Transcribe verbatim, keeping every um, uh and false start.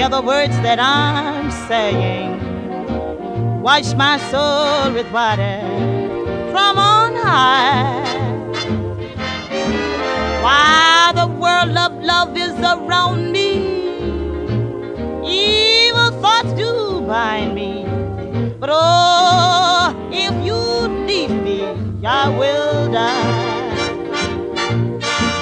hear the words that I'm saying. Wash my soul with water from on high. While the world of love is around me, evil thoughts do bind me. But oh, if you leave me, I will die.